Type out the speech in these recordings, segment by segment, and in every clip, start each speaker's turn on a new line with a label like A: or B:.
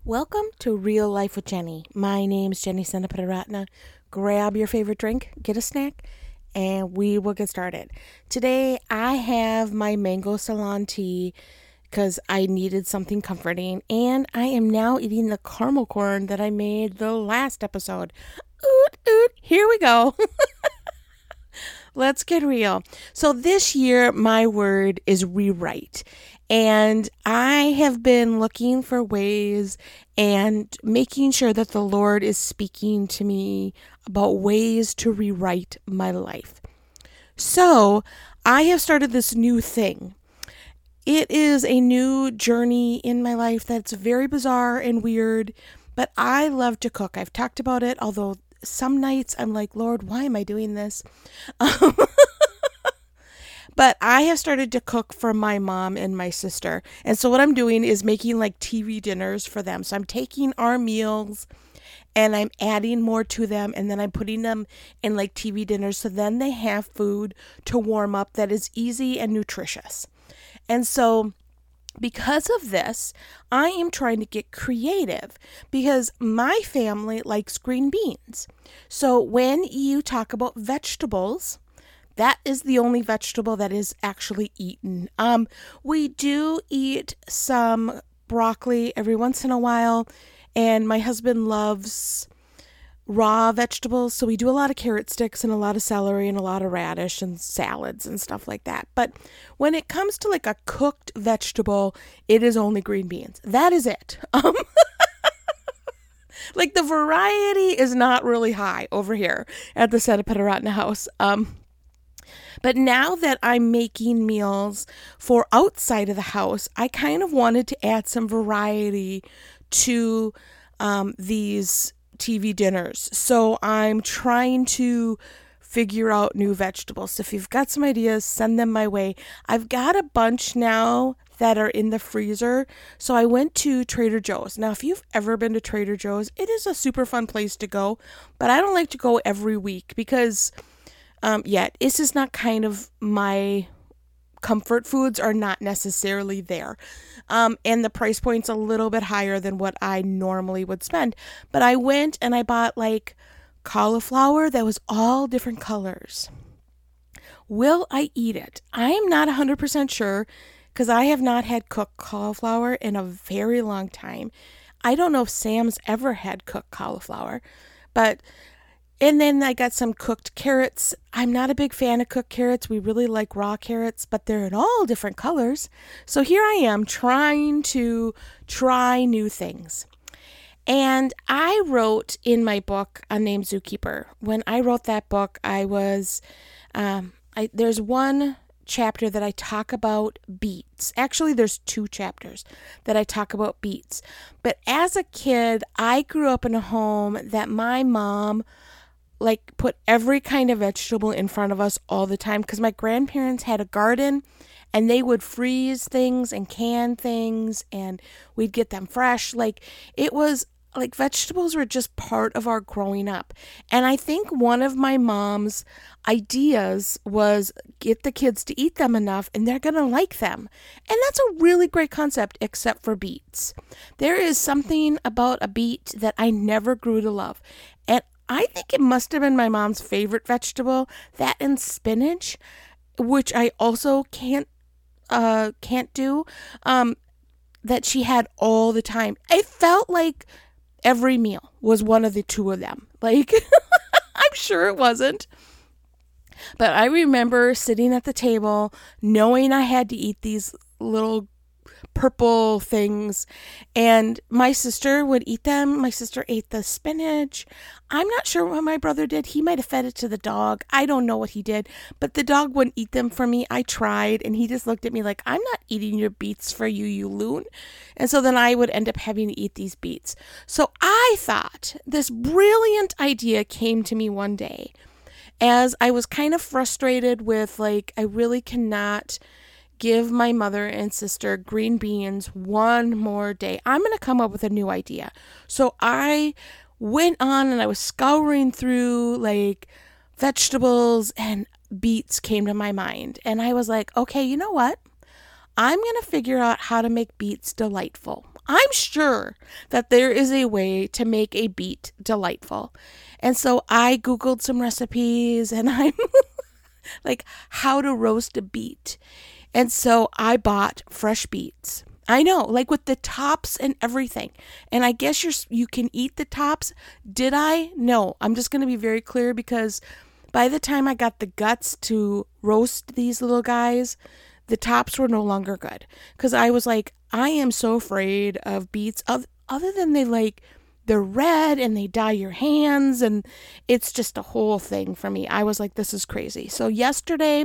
A: Welcome to Real Life with Jenny. My name's Jenny Senapataratna. Grab your favorite drink, get a snack, and we will get started. Today I have my mango Ceylon tea because I needed something comforting, and I am now eating the caramel corn that I made the last episode. Oot, oot, here we go. Let's get real. So this year, my word is rewrite. And I have been looking for ways and making sure that the Lord is speaking to me about ways to rewrite my life. So I have started this new thing. It is a new journey in my life that's very bizarre and weird, but I love to cook. I've talked about it, although some nights I'm like, Lord, why am I doing this? But I have started to cook for my mom and my sister. And so what I'm doing is making like TV dinners for them. So I'm taking our meals and I'm adding more to them, and then I'm putting them in like TV dinners. So then they have food to warm up that is easy and nutritious. And so because of this, I am trying to get creative because my family likes green beans. So when you talk about vegetables, that is the only vegetable that is actually eaten. We do eat some broccoli every once in a while, and my husband loves raw vegetables, so we do a lot of carrot sticks and a lot of celery and a lot of radish and salads and stuff like that. But when it comes to like a cooked vegetable, it is only green beans. That is it. Like the variety is not really high over here at the Senapataratna house. But now that I'm making meals for outside of the house, I kind of wanted to add some variety to these TV dinners. So I'm trying to figure out new vegetables. So if you've got some ideas, send them my way. I've got a bunch now that are in the freezer. So I went to Trader Joe's. Now, if you've ever been to Trader Joe's, it is a super fun place to go. But I don't like to go every week because this is not kind of my comfort foods are not necessarily there. And the price point's a little bit higher than what I normally would spend. But I went and I bought like cauliflower that was all different colors. Will I eat it? I am not 100% sure because I have not had cooked cauliflower in a very long time. I don't know if Sam's ever had cooked cauliflower, and then I got some cooked carrots. I'm not a big fan of cooked carrots. We really like raw carrots, but they're in all different colors. So here I am trying to try new things. And I wrote in my book, Unnamed Zookeeper. When I wrote that book, there's one chapter that I talk about beets. Actually, there's two chapters that I talk about beets. But as a kid, I grew up in a home that my mom put every kind of vegetable in front of us all the time because my grandparents had a garden and they would freeze things and can things and we'd get them fresh. It was like vegetables were just part of our growing up. And I think one of my mom's ideas was get the kids to eat them enough and they're going to like them. And that's a really great concept except for beets. There is something about a beet that I never grew to love. And I think it must have been my mom's favorite vegetable, that and spinach, which I also can't do, that she had all the time. I felt like every meal was one of the two of them. I'm sure it wasn't. But I remember sitting at the table, knowing I had to eat these little purple things, and my sister would eat them. My sister ate the spinach. I'm not sure what my brother did. He might have fed it to the dog. I don't know what he did, but the dog wouldn't eat them for me. I tried, and he just looked at me like, I'm not eating your beets for you, you loon. And so then I would end up having to eat these beets. So I thought this brilliant idea came to me one day as I was kind of frustrated with I really cannot give my mother and sister green beans one more day. I'm going to come up with a new idea. So I went on and I was scouring through vegetables, and beets came to my mind. And I was like, okay, you know what? I'm going to figure out how to make beets delightful. I'm sure that there is a way to make a beet delightful. And so I Googled some recipes and I'm like how to roast a beet. And so I bought fresh beets. I know, like with the tops and everything. And I guess you can eat the tops. Did I? No. I'm just going to be very clear because by the time I got the guts to roast these little guys, the tops were no longer good. Because I was like, I am so afraid of beets. Other than they're red and they dye your hands. And it's just a whole thing for me. I was like, this is crazy. So yesterday,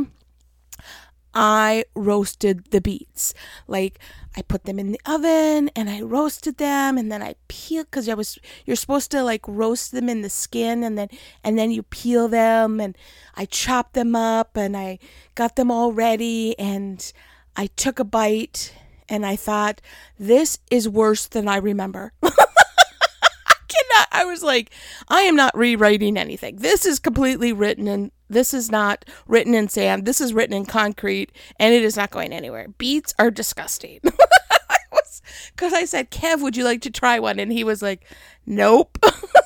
A: I roasted the beets. Like I put them in the oven and I roasted them and then I peeled because you're supposed to like roast them in the skin and then you peel them and I chopped them up and I got them all ready and I took a bite and I thought this is worse than I remember. I was like, I am not rewriting anything. This is completely written and this is not written in sand. This is written in concrete and it is not going anywhere. Beets are disgusting. Because I said, Kev, would you like to try one? And he was like, nope.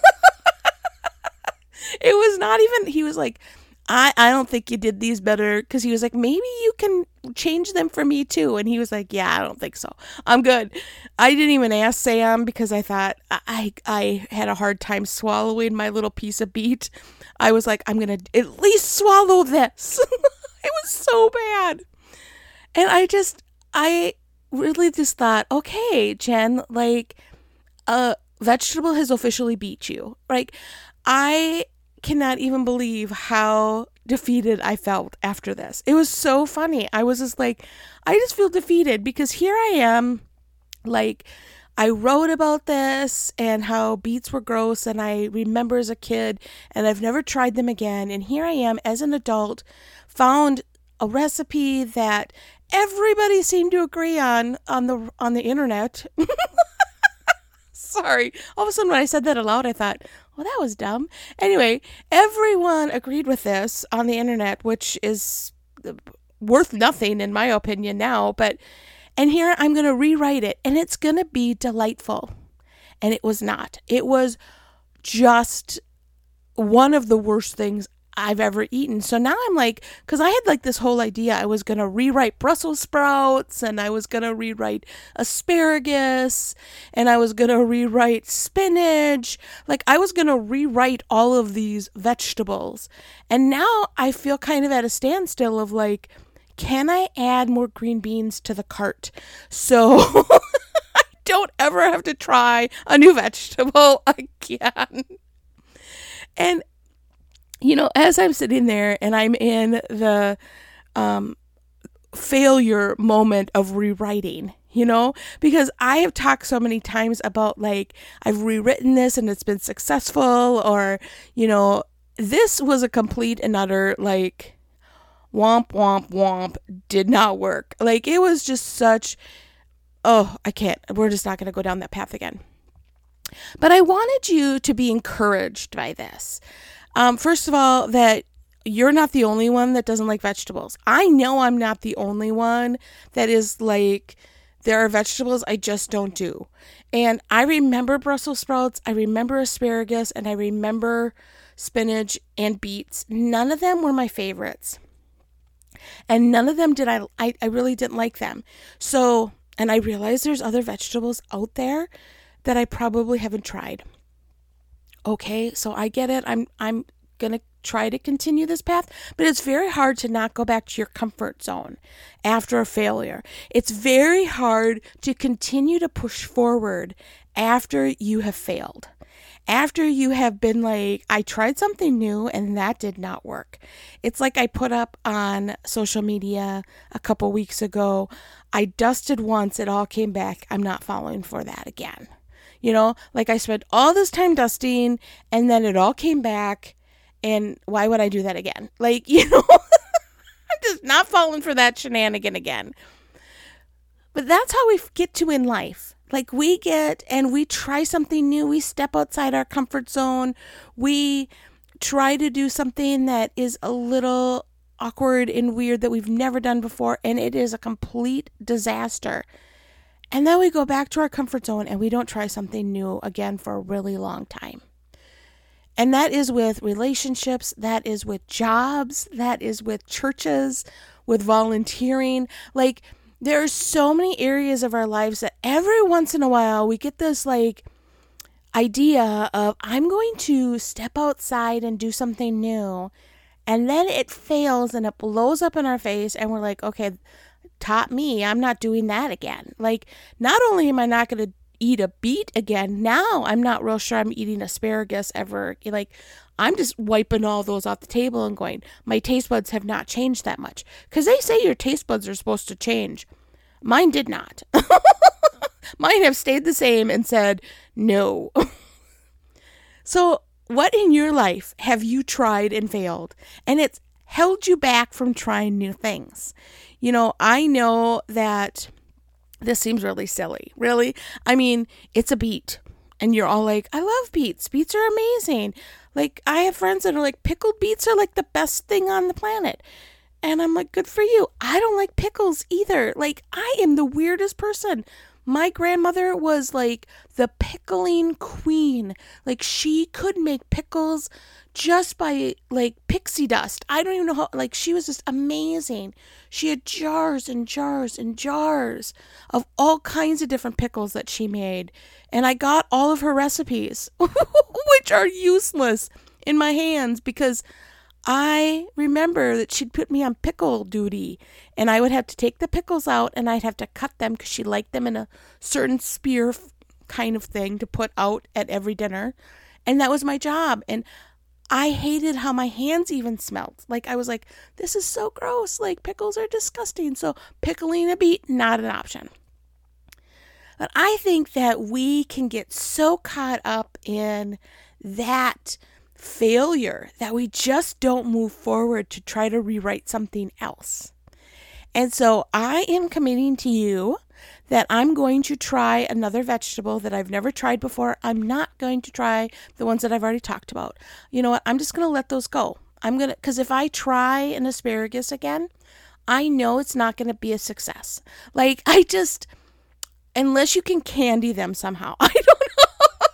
A: It was not even, he was like, I don't think you did these better. Because he was like, maybe you can change them for me too. And he was like, yeah, I don't think so. I'm good. I didn't even ask Sam because I thought I had a hard time swallowing my little piece of beet. I was like, I'm going to at least swallow this. It was so bad. And I really just thought, okay, Jen, like a vegetable has officially beat you. Like I cannot even believe how defeated I felt after this. It was so funny. I was just like, I just feel defeated because here I am, like, I wrote about this and how beets were gross and I remember as a kid and I've never tried them again. And here I am as an adult, found a recipe that everybody seemed to agree on the internet. Sorry. All of a sudden when I said that aloud, I thought, well, that was dumb. Anyway, everyone agreed with this on the internet, which is worth nothing in my opinion now. And here I'm going to rewrite it and it's going to be delightful. And it was not. It was just one of the worst things I've ever eaten. So now I'm like, because I had like this whole idea I was going to rewrite Brussels sprouts and I was going to rewrite asparagus and I was going to rewrite spinach. Like I was going to rewrite all of these vegetables. And now I feel kind of at a standstill of like, can I add more green beans to the cart so I don't ever have to try a new vegetable again? And you know, as I'm sitting there and I'm in the failure moment of rewriting, you know, because I have talked so many times about like, I've rewritten this and it's been successful, or, you know, this was a complete and utter like womp, womp, womp, did not work. Like it was just such, oh, I can't, we're just not going to go down that path again. But I wanted you to be encouraged by this. First of all, that you're not the only one that doesn't like vegetables. I know I'm not the only one that is like, there are vegetables I just don't do. And I remember Brussels sprouts, I remember asparagus, and I remember spinach and beets. None of them were my favorites. And none of them did I really didn't like them. So, and I realized there's other vegetables out there that I probably haven't tried. Okay, so I get it. I'm going to try to continue this path, but it's very hard to not go back to your comfort zone after a failure. It's very hard to continue to push forward after you have failed. After you have been like, I tried something new and that did not work. It's like I put up on social media a couple weeks ago, I dusted once, it all came back. I'm not falling for that again. You know, like I spent all this time dusting and then it all came back. And why would I do that again? Like, you know, I'm just not falling for that shenanigan again. But that's how we get to in life. Like we get and we try something new. We step outside our comfort zone. We try to do something that is a little awkward and weird that we've never done before. And it is a complete disaster. And then we go back to our comfort zone and we don't try something new again for a really long time. And that is with relationships, that is with jobs, that is with churches, with volunteering. Like, there are so many areas of our lives that every once in a while we get this like idea of, I'm going to step outside and do something new. And then it fails and it blows up in our face and we're like, okay, taught me, I'm not doing that again. Like, not only am I not going to eat a beet again, now I'm not real sure I'm eating asparagus ever. Like, I'm just wiping all those off the table and going, my taste buds have not changed that much. Because they say your taste buds are supposed to change. Mine did not. Mine have stayed the same and said, no. So what in your life have you tried and failed? And it's held you back from trying new things. You know, I know that this seems really silly. Really? I mean, it's a beet. And you're all like, I love beets. Beets are amazing. Like, I have friends that are like, pickled beets are like the best thing on the planet. And I'm like, good for you. I don't like pickles either. Like, I am the weirdest person. My grandmother was like the pickling queen. Like, she could make pickles just by like pixie dust. I don't even know how, like, she was just amazing. She had jars and jars and jars of all kinds of different pickles that she made. And I got all of her recipes, which are useless, in my hands because I remember that she'd put me on pickle duty and I would have to take the pickles out and I'd have to cut them because she liked them in a certain spear kind of thing to put out at every dinner. And that was my job. And I hated how my hands even smelled. Like, I was like, this is so gross. Like, pickles are disgusting. So pickling a beet, not an option. But I think that we can get so caught up in that failure that we just don't move forward to try to rewrite something else. And so I am committing to you that I'm going to try another vegetable that I've never tried before. I'm not going to try the ones that I've already talked about. You know what? I'm just going to let those go. Because if I try an asparagus again, I know it's not going to be a success. Like, unless you can candy them somehow. I don't know.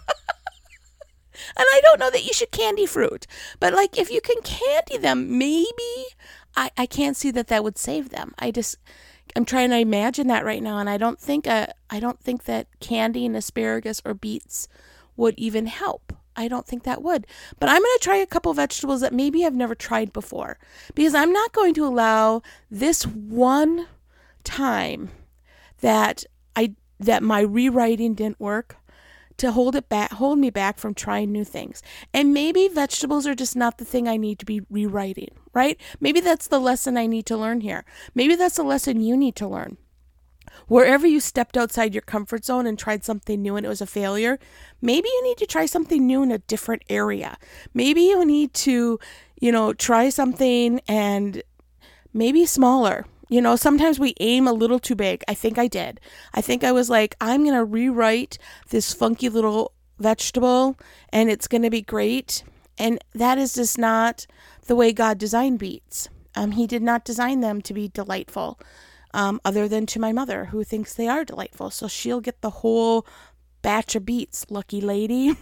A: And I don't know that you should candy fruit. But like, if you can candy them, maybe I can't see that would save them. I'm trying to imagine that right now, and I don't think that candying asparagus or beets would even help. I don't think that would. But I'm going to try a couple vegetables that maybe I've never tried before, because I'm not going to allow this one time that my rewriting didn't work to hold me back from trying new things. And maybe vegetables are just not the thing I need to be rewriting, right? Maybe that's the lesson I need to learn here. Maybe that's the lesson you need to learn. Wherever you stepped outside your comfort zone and tried something new and it was a failure, maybe you need to try something new in a different area. Maybe you need to, try something and maybe smaller. Sometimes we aim a little too big. I think I did. I think I was like, I'm going to rewrite this funky little vegetable and it's going to be great. And that is just not the way God designed beets. He did not design them to be delightful, other than to my mother, who thinks they are delightful. So she'll get the whole batch of beets, lucky lady.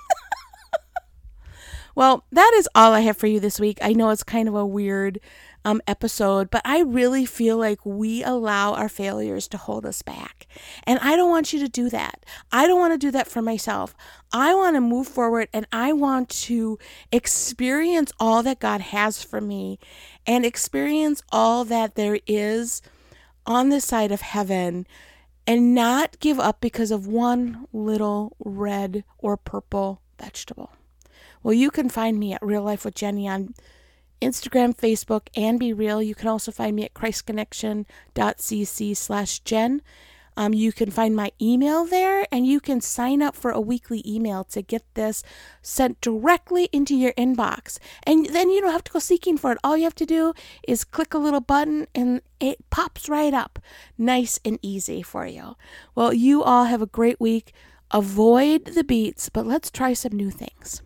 A: Well, that is all I have for you this week. I know it's kind of a weird episode, but I really feel like we allow our failures to hold us back. And I don't want you to do that. I don't want to do that for myself. I want to move forward and I want to experience all that God has for me and experience all that there is on this side of heaven and not give up because of one little red or purple vegetable. Well, you can find me at Real Life with Jenny on Instagram, Facebook, and Be Real. You can also find me at christconnection.cc/Jen. You can find my email there, and you can sign up for a weekly email to get this sent directly into your inbox. And then you don't have to go seeking for it. All you have to do is click a little button, and it pops right up. Nice and easy for you. Well, you all have a great week. Avoid the beets, but let's try some new things.